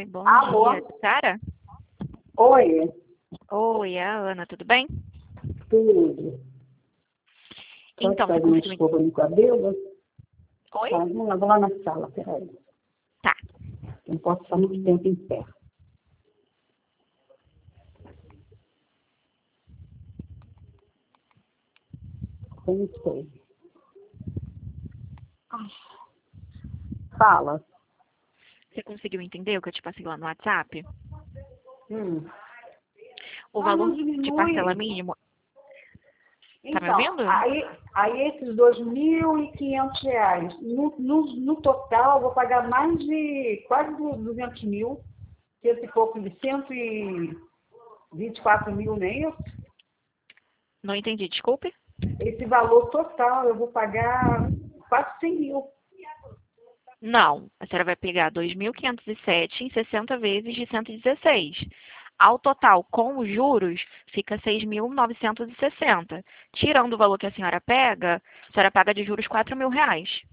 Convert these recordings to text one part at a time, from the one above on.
Oi, bom Alô? dia. Sara? Oi, Oi, é a Ana, tudo bem? tudo. Pode Então, você fazer uma conseguiu... escova no cabelo? Oi? Tá, vou lá na sala, peraí. Tá. Não posso ficar muito tempo em pé. Como sei. Fala. Você conseguiu entender o que eu te passei lá no WhatsApp? Hum. O Ah, não valor de parcela diminui. mínimo... Tá me Então, ouvindo? aí esses R$ 2.500, no total, eu vou pagar mais de quase 200 mil, que esse pouco de 124 mil, nem isso. Não entendi, desculpe. Esse valor total, eu vou pagar quase 100 mil. Não, a senhora vai pegar 2.507 em 60 vezes de 116. Ao total, com os juros, fica 6.960. Tirando o valor que a senhora paga de juros R$ 4.000.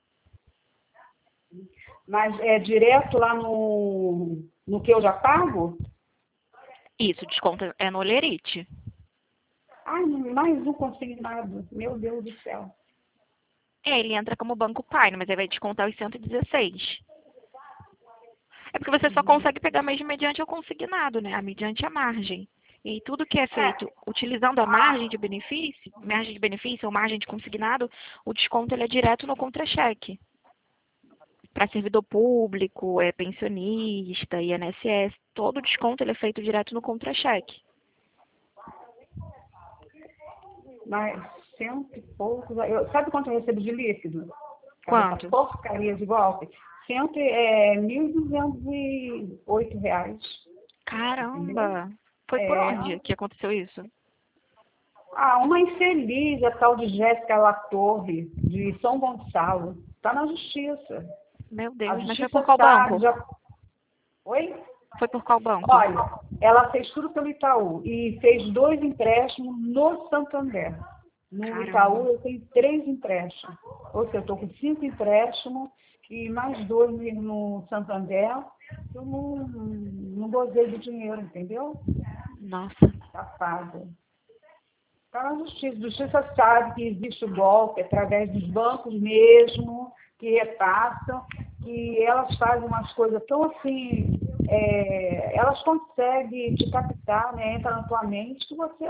Mas é direto lá no que eu já pago? Isso, desconto é no Olerite. Ai, mais um consignado. Meu Deus do céu. É, ele entra como banco pai, mas aí vai descontar os 116. É porque você só consegue pegar mesmo mediante o consignado, né? Mediante a margem. E tudo que é feito utilizando a margem de benefício ou margem de consignado, o desconto ele é direto no contra-cheque. Para servidor público, pensionista, INSS, todo desconto ele é feito direto no contra-cheque. Mas cento e poucos. Sabe quanto eu recebo de líquido? Essa Quanto? porcaria de golpe? R$ 1.208. Entendeu? Caramba! Foi por É. onde que aconteceu isso? Uma infeliz, a tal de Jéssica Latorre, de São Gonçalo. Está na justiça. Meu A Deus, mas foi justiça por qual sabe. banco? Oi? Foi por qual banco? Olha, ela fez tudo pelo Itaú e fez 2 empréstimos no Santander. No Caramba. Itaú eu tenho 3 empréstimos. Ou seja, eu estou com 5 empréstimos e mais 2 no Santander. Eu não gozei do dinheiro, entendeu? Nossa. Safada. Está na justiça. A justiça sabe que existe o golpe através dos bancos mesmo, que repassam, que elas fazem umas coisas tão assim, elas conseguem te captar, né? Entra na tua mente que você,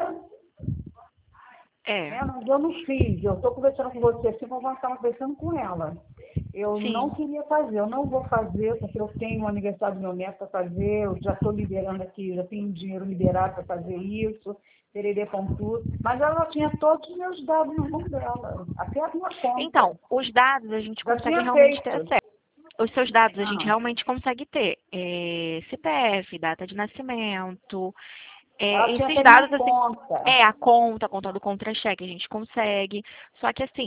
É, né? Mas eu não fiz. Eu estou conversando com você assim como eu estava conversando com ela. Eu não sim. queria fazer, eu não vou fazer, porque eu tenho um aniversário do meu neto para fazer, eu já estou liberando aqui, já tenho dinheiro liberado para fazer isso, tererê com tudo. Mas ela tinha todos os meus dados na mão dela, até a minha Então, conta. os dados a gente Já consegue tinha realmente ter feito. acesso. Os seus dados a gente Ah, realmente consegue ter. CPF, data de nascimento, ela tinha esses até minha dados, assim, conta. a conta do contra-cheque a gente consegue. Só que, assim,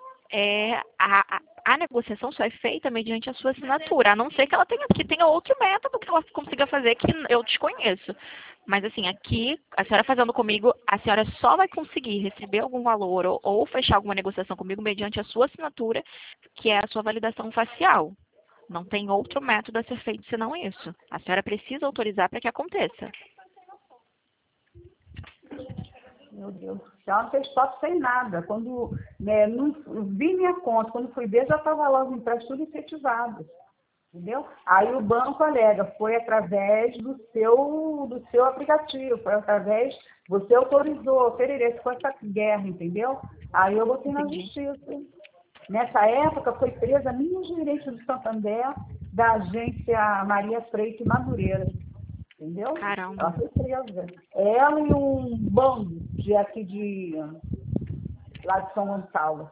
a negociação só é feita mediante a sua assinatura, a não ser que tenha outro método que ela consiga fazer que eu desconheço. Mas assim, aqui, a senhora fazendo comigo, a senhora só vai conseguir receber algum valor ou fechar alguma negociação comigo mediante a sua assinatura, que é a sua validação facial. Não tem outro método a ser feito senão isso. A senhora precisa autorizar para que aconteça. Meu Deus do céu, não fez foto sem nada. Quando não, vi minha conta, quando fui ver, já estava lá os empréstimos tudo efetivados. Entendeu? Aí o banco alega, foi através do seu aplicativo, foi através, você autorizou, tererê, com essa guerra, entendeu? Aí eu botei na Entendi. justiça. Nessa época foi presa a minha gerente do Santander, da agência Maria Freire Madureira. Entendeu? Ela Caramba. foi presa. Ela e um bando lá de São Gonçalo.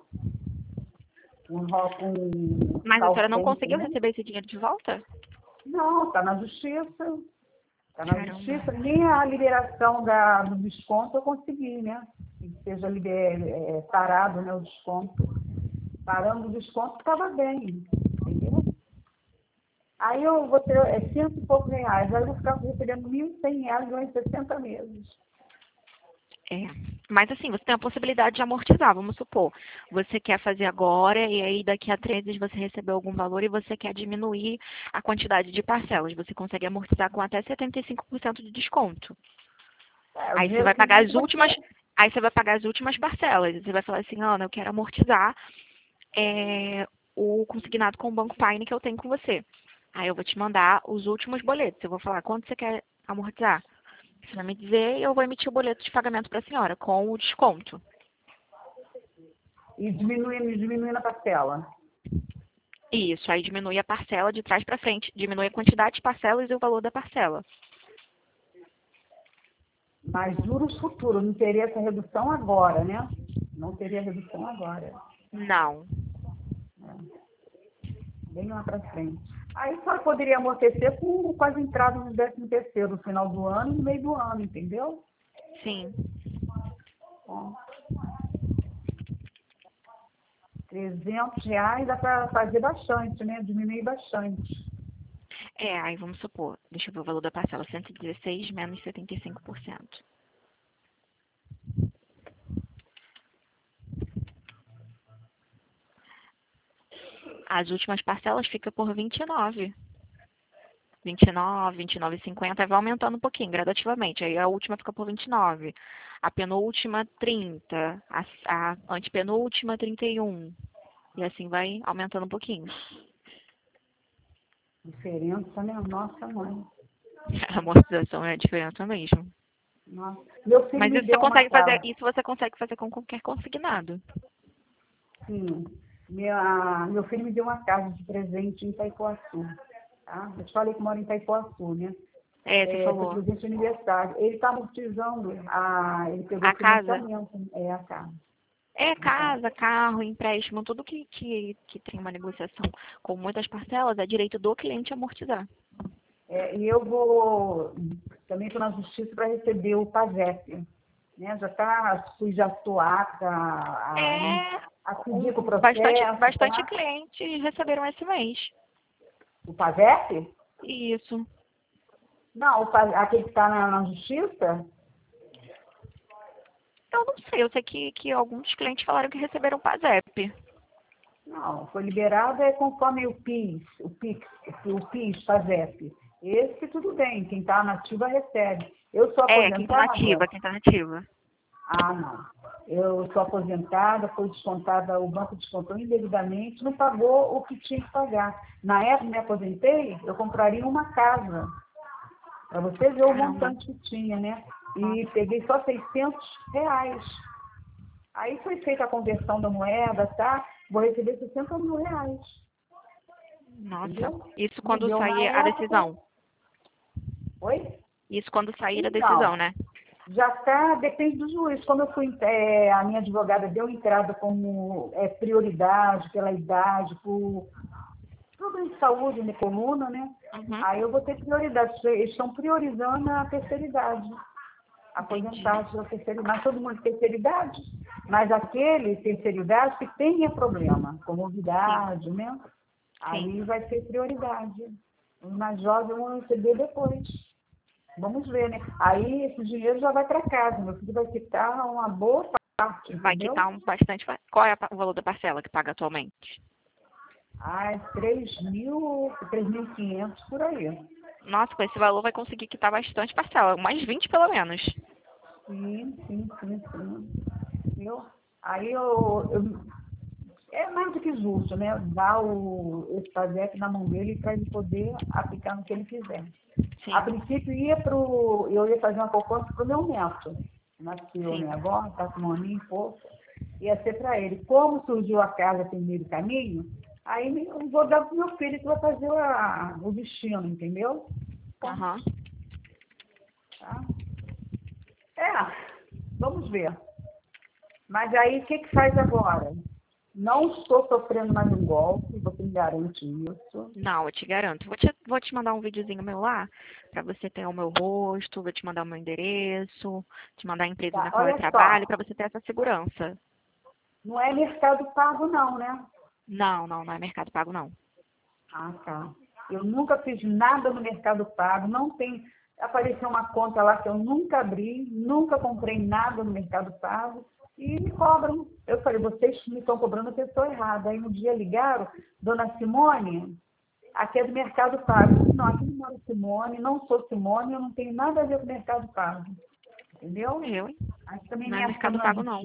Um Mas a call senhora não center, conseguiu né? receber esse dinheiro de volta? Não, está na justiça. Está na Caramba. justiça. Nem a liberação do desconto eu consegui, né? Que seja parado, né, o desconto. Parando o desconto estava bem, entendeu? Aí eu vou ter cento e poucos reais. Aí eu vou ficar recebendo R$ 1.100 durante 60 meses. É. Mas assim, você tem a possibilidade de amortizar, vamos supor. Você quer fazer agora e aí daqui a 3 meses você recebeu algum valor e você quer diminuir a quantidade de parcelas. Você consegue amortizar com até 75% de desconto. É, o Aí você dinheiro vai que pagar vem as você. últimas, aí você vai pagar as últimas parcelas. Você vai falar assim, Ana, eu quero amortizar o consignado com o Banco Paine que eu tenho com você. Aí eu vou te mandar os últimos boletos. Eu vou falar quanto você quer amortizar. Você vai me dizer e eu vou emitir o boleto de pagamento para a senhora com o desconto. E diminuindo a parcela. Isso, aí diminui a parcela de trás para frente, diminui a quantidade de parcelas e o valor da parcela. Mas juros futuros, não teria essa redução agora, né? Não teria redução agora. Não. Bem lá para frente. Aí só poderia amortecer com as entradas do 13º no final do ano e no meio do ano, entendeu? Sim. Bom, R$ 300 dá para fazer bastante, né? Diminuir bastante. Aí vamos supor, deixa eu ver o valor da parcela, 116 menos 75%. As últimas parcelas ficam por 29. 29, 29,50, aí vai aumentando um pouquinho, gradativamente. Aí a última fica por 29. A penúltima, 30. A antepenúltima, 31. E assim vai aumentando um pouquinho. Diferença, né? Nossa, mãe. A amortização é a diferença mesmo. Nossa. Meu filho Mas me isso você deu uma consegue fazer, casa. isso você consegue fazer com qualquer consignado. Sim. Meu filho me deu uma casa de presente em Itaipuaçu. Tá? Eu te falei que mora em Itaipuaçu, né? Você Foi falou. presente de aniversário. Ele está amortizando, ele pegou A casa. financiamento, a casa. Casa, carro, empréstimo, tudo que tem uma negociação com muitas parcelas, é direito do cliente amortizar. E eu também estou na justiça para receber o PASEP. Né? Já estou apta a seguir com o processo, Bastante tá? clientes receberam esse mês. O PASEP? Isso. Não, aquele que está na justiça? Eu não sei, eu sei que alguns clientes falaram que receberam PASEP. Não, foi liberado conforme o PIS, PASEP. Esse tudo bem, quem está na ativa recebe. Eu sou Quem tá nativa, aposentada? quem tá nativa. Ah, não. Eu sou aposentada, foi descontada, o banco descontou indevidamente, não pagou o que tinha que pagar. Na época que me aposentei, eu compraria uma casa, para você ver o Caramba. montante que tinha, né? E peguei só R$ 600. Aí foi feita a conversão da moeda, tá? Vou receber R$ 60.000. Nossa. Entendeu? Isso Me quando deu na sair a época. decisão. Oi? Isso quando sair a decisão, Então, né? já está, depende do juiz. Como eu fui, a minha advogada deu entrada como prioridade pela idade, por problema de saúde, minha coluna, né? Uhum. Aí eu vou ter prioridade. Eles estão priorizando a terceira idade. Aposentados da terceira idade. Mas todo mundo tem terceira idade. Mas aquele terceira idade que tenha problema, comorbidade, né? Aí vai ser prioridade. Os mais jovens vão receber depois. Vamos ver, né? Aí esse dinheiro já vai para casa. Meu filho vai quitar uma boa parte, Vai entendeu? quitar bastante. Qual é o valor da parcela que paga atualmente? 3.500 por aí. Nossa, com esse valor vai conseguir quitar bastante parcela, mais 20 pelo menos. Sim. Entendeu? Aí é mais do que justo, né? Dar esse PASEP na mão dele para ele poder aplicar no que ele quiser. Sim, A princípio eu ia fazer uma poupança para o meu neto. Nasceu, né? Agora está com um aninho e pouco. Ia ser para ele. Como surgiu a casa tem meio do caminho, aí eu vou dar para o meu filho que vai fazer o destino, entendeu? Aham. Tá? Vamos ver. Mas aí o que faz agora? Não estou sofrendo mais um golpe, você me garante isso. Não, eu te garanto. Vou te mandar um videozinho meu lá, para você ter o meu rosto, vou te mandar o meu endereço, te mandar a empresa Tá, na qual eu olha trabalho, só, para você ter essa segurança. não é Mercado Pago não, né? Não é Mercado Pago, não. Ah, tá. Eu nunca fiz nada no Mercado Pago, não tem. apareceu uma conta lá que eu nunca abri, nunca comprei nada no Mercado Pago e me cobram. Eu falei, vocês me estão cobrando a pessoa errada. Aí no dia ligaram, dona Simone, aqui é do Mercado Pago. Não, aqui não mora Simone, não sou Simone, eu não tenho nada a ver com o Mercado Pago. Entendeu? Eu, hein? Aí também Não me é Mercado Pago, não.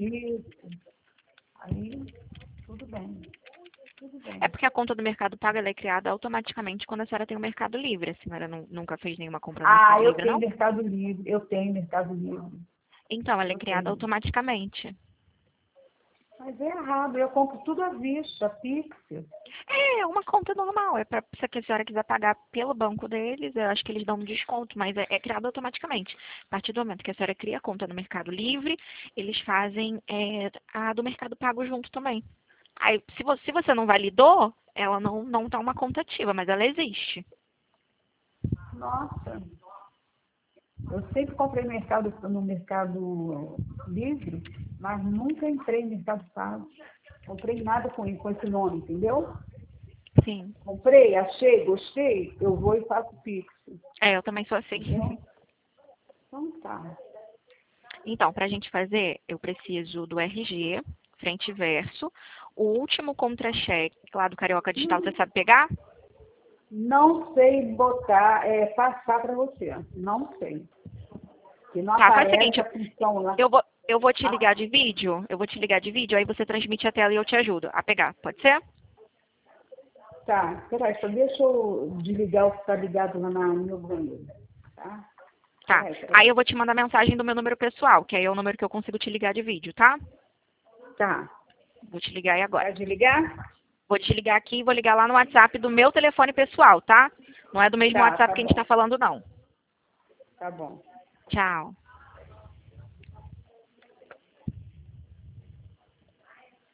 Aí, tudo bem. Tudo É bem. porque a conta do Mercado Pago ela é criada automaticamente quando a senhora tem o Mercado Livre. A senhora nunca fez nenhuma compra no Ah, Mercado eu Livre, tenho não? Mercado Livre, eu tenho Mercado Livre. Então, ela é Eu criada tenho. automaticamente. Mas é errado, eu compro tudo à vista, Pix. É uma conta normal. É para se a senhora quiser pagar pelo banco deles, eu acho que eles dão um desconto, mas é criado automaticamente. A partir do momento que a senhora cria a conta no Mercado Livre, eles fazem a do Mercado Pago junto também. Aí, se você não validou, ela não tá uma conta ativa, mas ela existe. Nossa, eu sempre comprei no Mercado Livre, mas nunca entrei no Mercado Pago. Comprei nada com esse nome, entendeu? Sim. Comprei, achei, gostei, eu vou e faço Pix. Eu também sou assim. Entendeu? Então tá. Então, para a gente fazer, eu preciso do RG, frente e verso, o último contra-cheque lá do Carioca Digital, você sabe pegar? Não sei botar, passar para você. Não sei. Que não Tá, faz o aparece seguinte, a função lá. eu vou te Ah, ligar de vídeo, aí você transmite a tela e eu te ajudo a pegar, pode ser? tá, peraí, só deixa eu desligar o que está ligado lá no meu banheiro. Tá? Tá. Peraí. Aí eu vou te mandar mensagem do meu número pessoal, que aí é o número que eu consigo te ligar de vídeo, tá? Tá. Vou te ligar aí agora. Vai desligar? Vou te ligar aqui e vou ligar lá no WhatsApp do meu telefone pessoal, tá? Não é do mesmo Tá, WhatsApp tá que a gente tá bom. falando, não. Tá bom. Tchau.